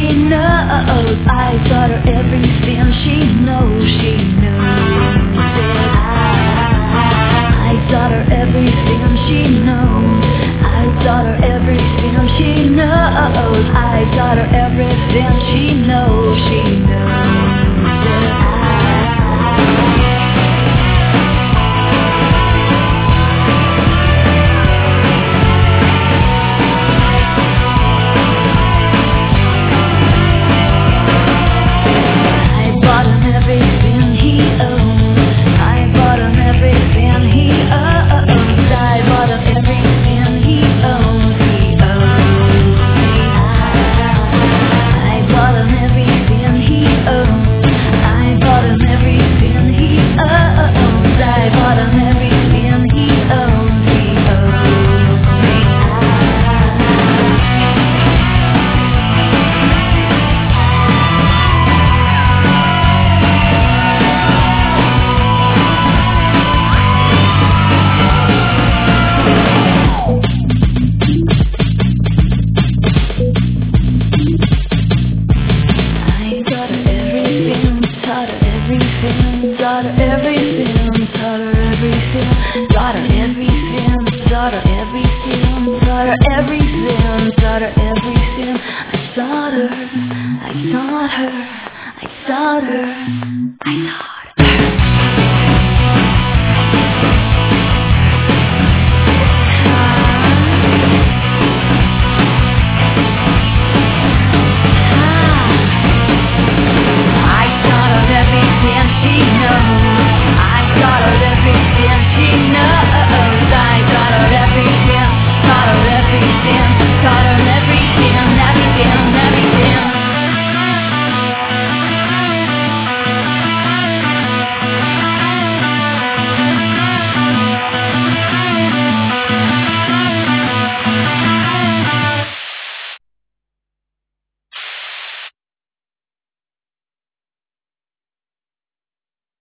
she knows. I taught her everything she knows. She knows it. I taught her everything she knows. I taught her everything she knows. I taught her everything she knows. She knows it. Taught her everything, taught her everything, taught her everything, taught her everything, taught her everything, taught her everything. I taught her, I taught her, I taught her, I taught her.